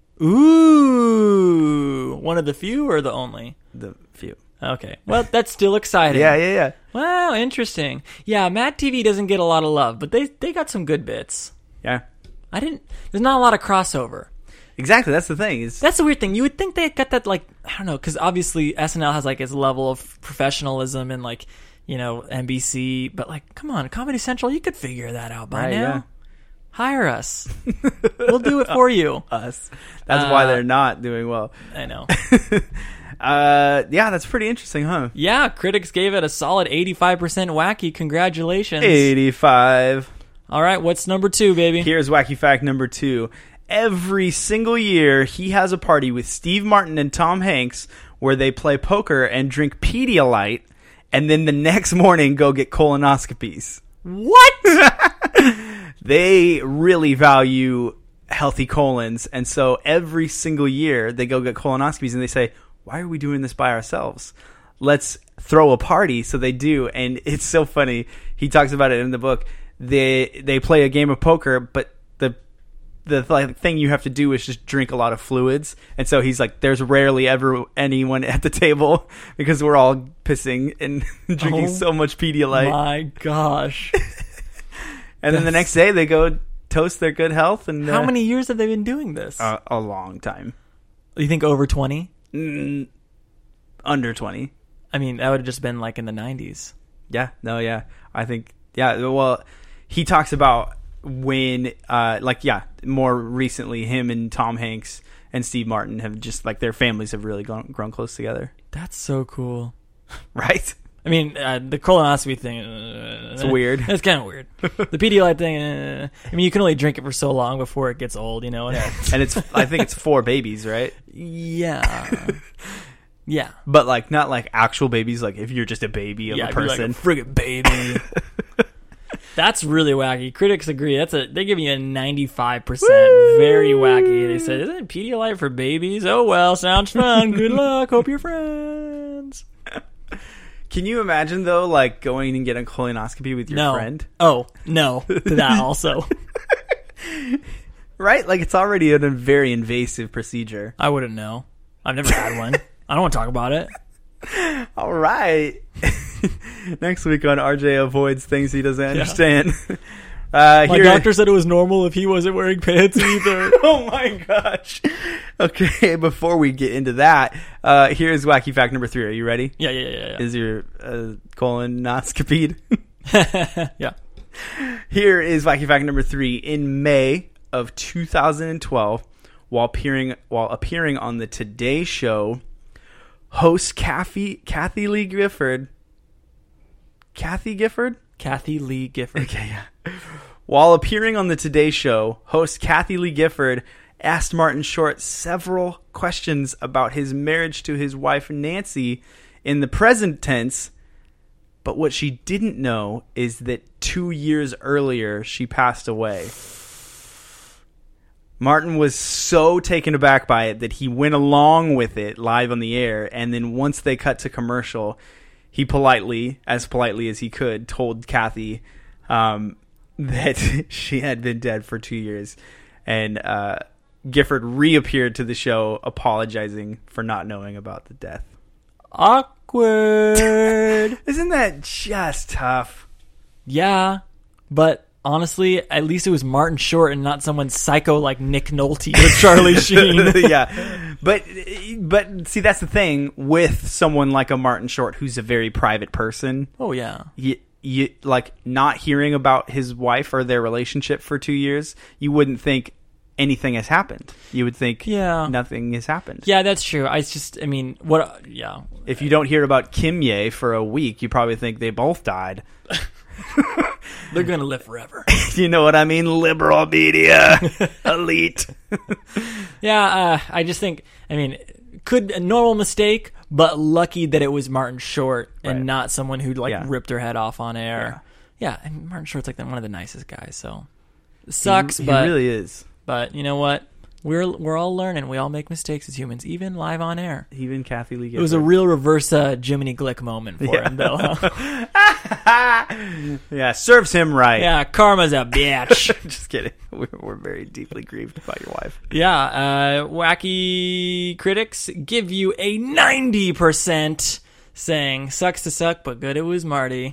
Ooh. One of the few or the only? The few. Okay. Well, that's still exciting. Yeah, yeah, yeah. Wow, interesting. Yeah, Mad T V doesn't get a lot of love, but they they got some good bits. Yeah. I didn't... There's not a lot of crossover. Exactly, that's the thing. Is That's the weird thing. You would think they got that, like, I don't know, because obviously S N L has, like, its level of professionalism and, like, you know, N B C, but, like, come on, Comedy Central, you could figure that out by Right, now. yeah. Hire us. We'll do it for you. us. That's why Uh, they're not doing well. I know. Uh, yeah, that's pretty interesting, huh? Yeah, critics gave it a solid eighty-five percent wacky. Congratulations. eighty-five. All right, what's number two, baby? Here's wacky fact number two. Every single year, he has a party with Steve Martin and Tom Hanks where they play poker and drink Pedialyte, and then the next morning go get colonoscopies. What? They really value healthy colons, and so every single year they go get colonoscopies, and they say, why are we doing this by ourselves? Let's throw a party. So they do, and it's so funny. He talks about it in the book. They they play a game of poker, but the the like, thing you have to do is just drink a lot of fluids. And so he's like, there's rarely ever anyone at the table because we're all pissing and drinking Oh so much Pedialyte. My gosh. And then the next day they go toast their good health. And How uh, many years have they been doing this? Uh, a long time. You think over twenty? Mm, under twenty. I mean, that would have just been like in the nineties. Yeah, no, yeah. I think, yeah, well, he talks about when, uh, like, yeah, more recently, him and Tom Hanks and Steve Martin have just, like, their families have really gone, grown close together. That's so cool. Right? I mean, uh, the colonoscopy thing, uh, It's weird. It's kind of weird. The Pedialyte thing, uh, I mean, you can only drink it for so long before it gets old, you know? And And it's, I think it's four babies, right? yeah. Yeah. But, like, not like actual babies, like if you're just a baby of Yeah, a I'd be person. like a friggin' baby. That's really wacky. Critics agree. That's a they give you a ninety-five percent. Very wacky. They said, isn't Pedialyte for babies? Oh, well, sounds fun. Good luck. Hope you're friends. Can you imagine though, like going and getting a colonoscopy with your no. friend? Oh no, to that also. Right? Like it's already a very invasive procedure. I wouldn't know. I've never had one. I don't want to talk about it. All right. Next week on R J Avoids Things He Doesn't Understand. Uh, my here, doctor said it was normal if he wasn't wearing pants either. Oh my gosh. Okay, before we get into that, uh, here's wacky fact number three. Are you ready? Yeah, yeah, yeah. yeah. Is your uh, colonoscopied? Yeah. Here is wacky fact number three. In May of two thousand twelve, while appearing while appearing on the Today Show, host Kathy Kathy Lee Gifford. Kathy Gifford? Kathy Lee Gifford. Okay, yeah. While appearing on the Today Show, host Kathy Lee Gifford asked Martin Short several questions about his marriage to his wife Nancy in the present tense, but what she didn't know is that two years earlier she passed away. Martin was so taken aback by it that he went along with it live on the air, and then once they cut to commercial, he politely, as politely as he could, told Kathy um, that she had been dead for two years. And uh, Gifford reappeared to the show apologizing for not knowing about the death. Awkward. Isn't that just tough? Yeah, but honestly, at least it was Martin Short and not someone psycho like Nick Nolte or Charlie Sheen. Yeah, but but see, that's the thing with someone like a Martin Short, who's a very private person. Oh yeah, you, you like not hearing about his wife or their relationship for two years. You wouldn't think anything has happened. You would think yeah. nothing has happened. Yeah, that's true. I just, I mean, what? Yeah. If you don't hear about Kim Ye for a week, you probably think they both died. They're gonna live forever. You know what I mean? Liberal media, elite. Yeah, uh, I just think. I mean, could a normal mistake, but lucky that it was Martin Short and Right. not someone who like Yeah. ripped her head off on air. Yeah, yeah, and Martin Short's like one of the nicest guys. So it sucks, he, but he really is. But you know what? We're we're all learning. We all make mistakes as humans, even live on air. Even Kathy Lee Gifford. It was a real reverse uh, Jiminy Glick moment for Yeah. him, though. Huh? Yeah, serves him right. Yeah, karma's a bitch. Just kidding. We're, we're very deeply grieved about your wife. Yeah, uh, wacky critics give you a ninety percent saying, sucks to suck, but good it was Marty.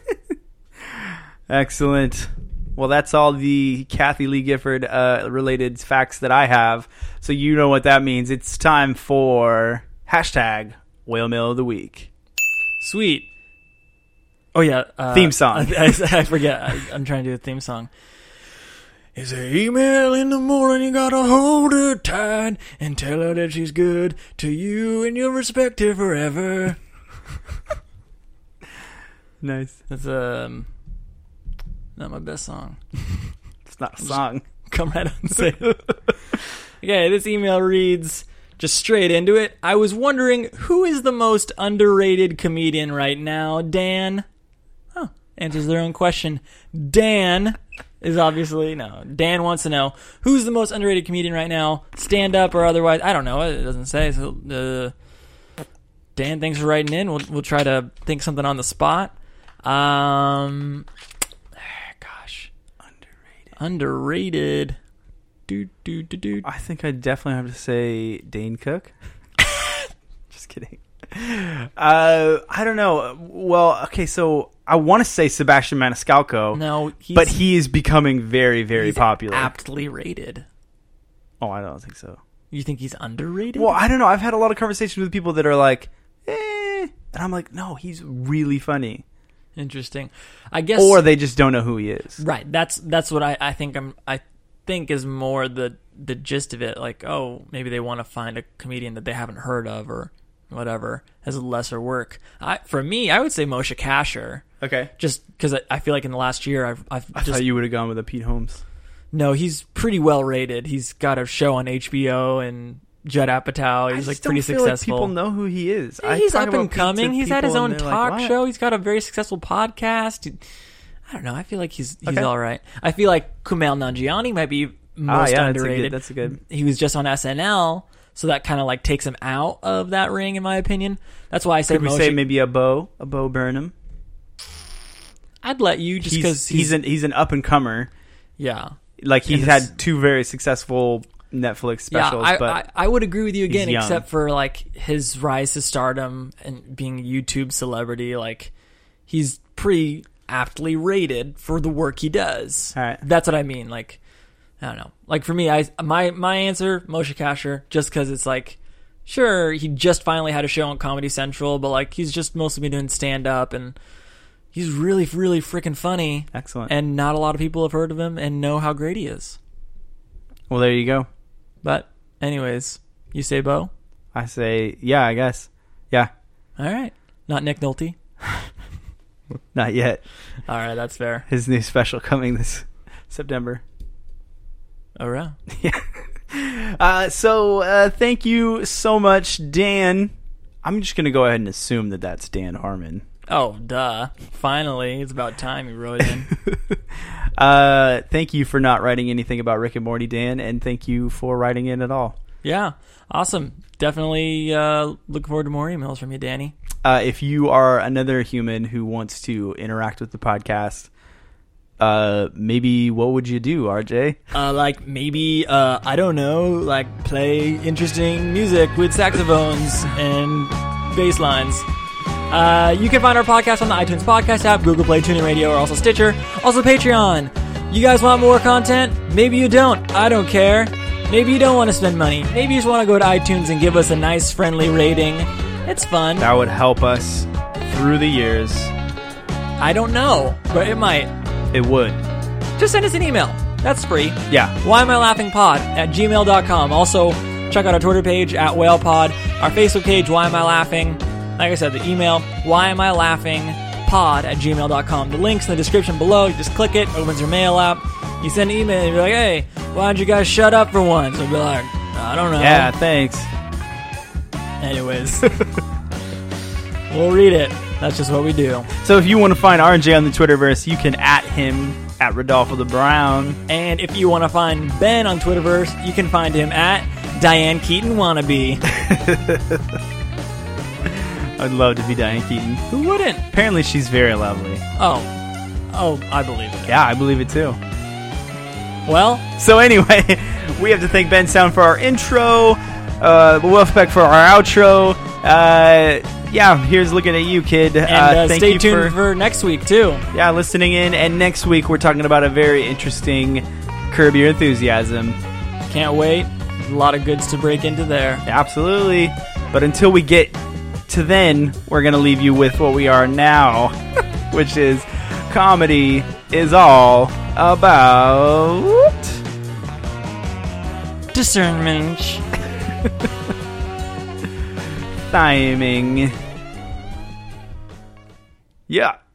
Excellent. Well, that's all the Kathy Lee Gifford uh, related facts that I have. So you know what that means. It's time for hashtag Whale Mail of the Week. Sweet. Oh, yeah. Uh, Theme song. I, I, I forget. I, I'm trying to do a theme song. Is an email in the morning, you gotta hold her tight and tell her that she's good to you and you'll respect her forever. Nice. That's um, not my best song. It's not a song. Come right out and say it. Okay, this email reads, just straight into it. I was wondering, who is the most underrated comedian right now? Dan? Oh, answers their own question. Dan is obviously, no. Dan wants to know, who's the most underrated comedian right now? Stand up or otherwise? I don't know. It doesn't say. So, uh, Dan, thanks for writing in. We'll, we'll try to think something on the spot. Um, gosh. Underrated. Underrated. Do, do, do, do. I think I definitely have to say Dane Cook. Just kidding. Uh, I don't know. Well, okay, so I want to say Sebastian Maniscalco. No, he's, but he is becoming very, very he's popular. aptly rated. Oh, I don't think so. You think he's underrated? Well, I don't know. I've had a lot of conversations with people that are like, eh. And I'm like, no, he's really funny. Interesting. I guess. Or they just don't know who he is. Right. That's that's what I, I think I'm I think is more the the gist of it. Like, oh, maybe they want to find a comedian that they haven't heard of or whatever, has a lesser work. I for me, I would say Moshe Kasher. Okay. Just because I, I feel like in the last year I've I've I just thought you would have gone with a Pete Holmes. No, he's pretty well rated. He's got a show on H B O and Judd Apatow. He's I like just pretty don't feel successful. Like people know who he is. Yeah, I he's talk up about and Pete to coming. He's had his people own and they're talk like, show. He's got a very successful podcast. I don't know. I feel like he's he's Okay. all right. I feel like Kumail Nanjiani might be most Ah, yeah, underrated. That's a, good, that's a good. He was just on S N L, so that kind of like takes him out of that ring, in my opinion. That's why I said Could we Moshe. say maybe a Bo, a Bo Burnham? I'd let you just He's because he's, an he's an up and comer. yeah. Like he's And had it's- two very successful Netflix specials, yeah, I, but I, I would agree with you again, young. except for like his rise to stardom and being a YouTube celebrity. Like he's pretty aptly rated for the work he does. All right. That's what I mean. Like I don't know. Like for me, I my my answer Moshe Kasher, just because it's like sure he just finally had a show on Comedy Central, but like he's just mostly been doing stand up and he's really really freaking funny. excellent. And not a lot of people have heard of him and know how great he is. Well, there you go. But anyways, you say Bo? I say, yeah, I guess. Yeah, All right. Not Nick Nolte? not yet. All right, that's fair. His new special coming this September. All right. Uh, so, uh, thank you so much, Dan. I'm just going to go ahead and assume that that's Dan Harmon. Oh, duh. Finally. It's about time you wrote in. uh, thank you for not writing anything about Rick and Morty, Dan, and thank you for writing in at all. Yeah. Awesome. Definitely uh, looking forward to more emails from you, Danny. Uh, if you are another human who wants to interact with the podcast, uh, maybe what would you do, R J? Uh, like maybe, uh, I don't know, like play interesting music with saxophones and bass lines. Uh, you can find our podcast on the iTunes Podcast app, Google Play, TuneIn Radio, or also Stitcher. Also Patreon. You guys want more content? Maybe you don't. I don't care. Maybe you don't want to spend money. Maybe you just want to go to iTunes and give us a nice, friendly rating. It's fun. That would help us through the years. I don't know, but it might. It would. Just send us an email. That's free. Yeah. Why am I laughing pod at gmail dot com. Also, check out our Twitter page at whalepod, our Facebook page, Why Am I Laughing? Like I said, the email, why am I laughing pod at gmail dot com. The link's in the description below. You just click it, opens your mail app. You send an email and you're like, hey, why don't you guys shut up for once? We'll be like, I don't know. Yeah, thanks. Anyways. We'll read it. That's just what we do. So if you want to find R J on the Twitterverse, you can at him at Rodolfo the Brown. And if you want to find Ben on Twitterverse, you can find him at Diane Keaton Wannabe. I'd love to be Diane Keaton. Who wouldn't? Apparently she's very lovely. Oh. Oh, I believe it. Yeah, I believe it too. Well, So anyway, we have to thank Ben Sound for our intro, uh, Wolfpack for our outro. Uh, yeah, here's looking at you, kid. and uh, uh, thank stay you tuned for, for next week, too. yeah, listening in. And next week we're talking about a very interesting Curb Your Enthusiasm. Can't wait. A lot of goods to break into there. Absolutely. But until we get to then, we're going to leave you with what we are now, which is comedy is all about Discernment. timing. Yeah.